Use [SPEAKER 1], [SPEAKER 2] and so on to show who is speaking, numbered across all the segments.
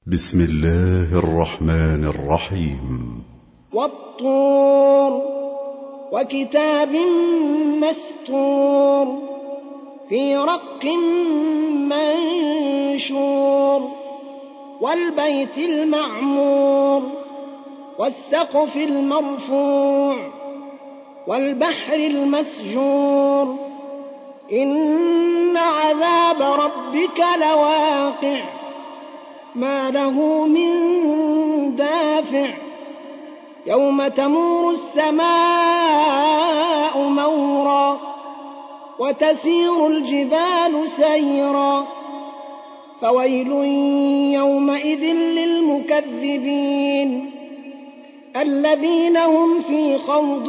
[SPEAKER 1] بسم الله الرحمن الرحيم.
[SPEAKER 2] والطور وكتاب مستور في رق منشور والبيت المعمور والسقف المرفوع والبحر المسجور إن عذاب ربك لواقع ما له من دافع يوم تمور السماء مورا وتسير الجبال سيرا فويل يومئذ للمكذبين الذين هم في خوض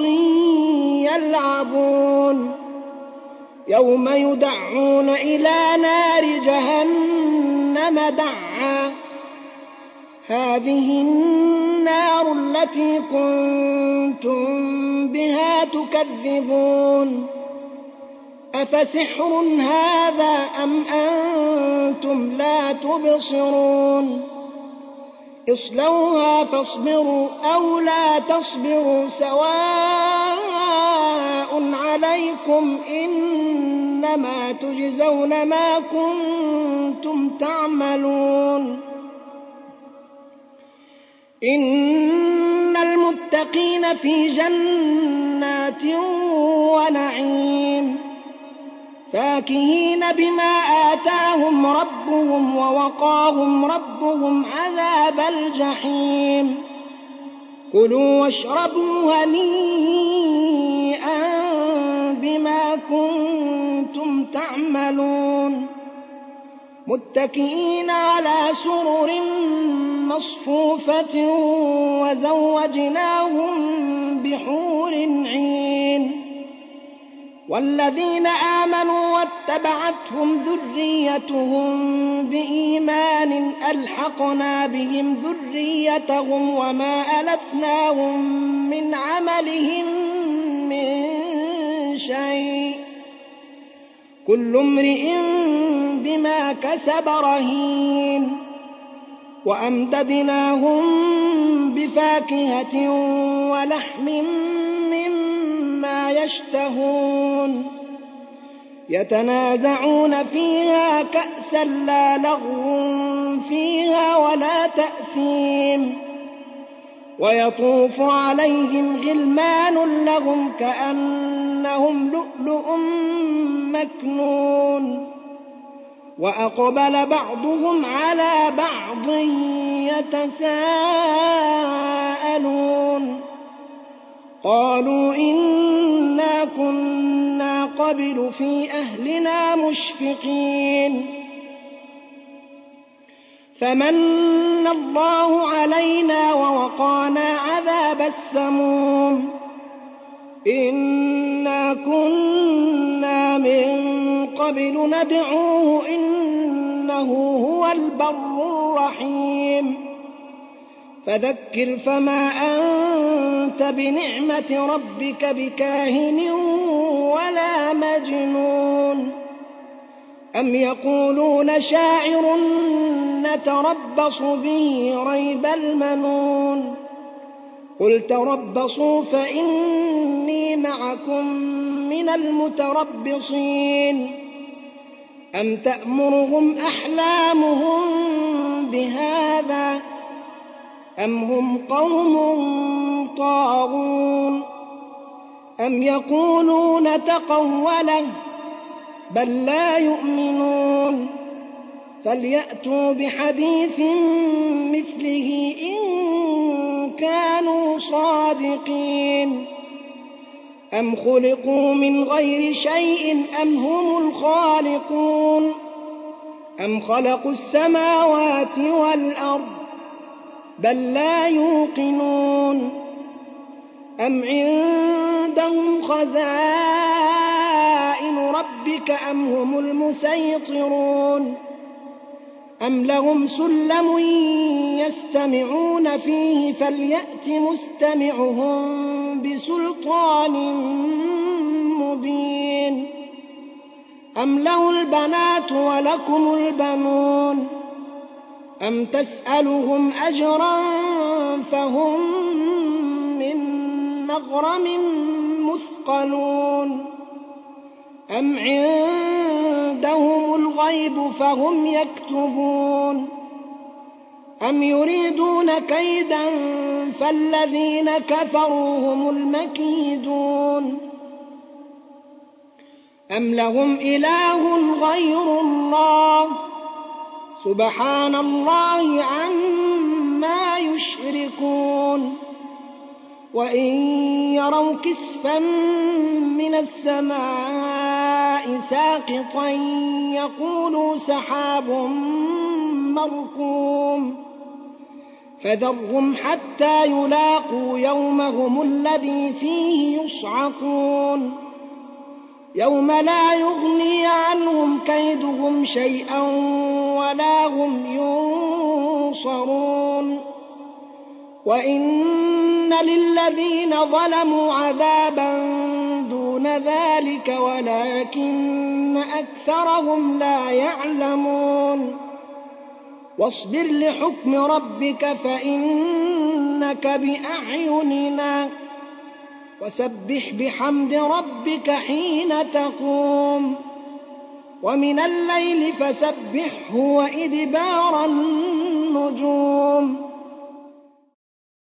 [SPEAKER 2] يلعبون يوم يدعون إلى نار جهنم دعا هذه النار التي كنتم بها تكذبون أفسحر هذا أم أنتم لا تبصرون اصلوها فاصبروا أو لا تصبروا سواء عليكم إنما تجزون ما كنتم تعملون إن المتقين في جنات ونعيم فاكهين بما آتاهم ربهم ووقاهم ربهم عذاب الجحيم كلوا واشربوا هنيئا بما كنتم تعملون متكئين على سرر مصفوفة وزوجناهم بحور عين والذين آمنوا واتبعتهم ذريتهم بإيمان ألحقنا بهم ذريتهم وما ألتناهم من عملهم من شيء كل امرئ بما كسب رهين وأمددناهم بفاكهة ولحم مما يشتهون يتنازعون فيها كأسا لا لغو فيها ولا تأثيم ويطوف عليهم غلمان لهم كأنهم لؤلؤ مكنون وأقبل بعضهم على بعض يتساءلون قالوا إنا كنا قبل في أهلنا مشفقين فمن الله علينا ووقانا عذاب السموم إنا كنا من قبل ندعوه إنه هو البر الرحيم فذكر فما أنت بنعمة ربك بكاهن ولا مجنون أم يقولون شاعر نتربص به ريب المنون قل تربصوا فإني معكم من المتربصين أم تأمرهم أحلامهم بهذا أم هم قوم طاغون أم يقولون تقوله بل لا يؤمنون فليأتوا بحديث مثله إن كانوا صادقين أم خلقوا من غير شيء أم هم الخالقون أم خلقوا السماوات والأرض بل لا يوقنون أم عندهم خزائن ربك أم هم المسيطرون أم لهم سلم يستمعون فيه فليأت مستمعهم بسلطان مبين أم له البنات ولكم البنون أم تسألهم أجرا فهم من مغرم مثقلون أم عندهم الغيب فهم يكتبون أم يريدون كيدا فالذين كفروا هم المكيدون أم لهم إله غير الله سبحان الله عما يشركون وإن يروا كسفا من السماء ساقطا يقولوا سحاب مركوم فذرهم حتى يلاقوا يومهم الذي فيه يصعقون يوم لا يغني عنهم كيدهم شيئا ولا هم ينصرون وإن للذين ظلموا عذابا دون ذلك ولكن أكثرهم لا يعلمون واصبر لحكم ربك فإنك بأعيننا وسبح بحمد ربك حين تقوم ومن الليل فسبحه وإدبار النجوم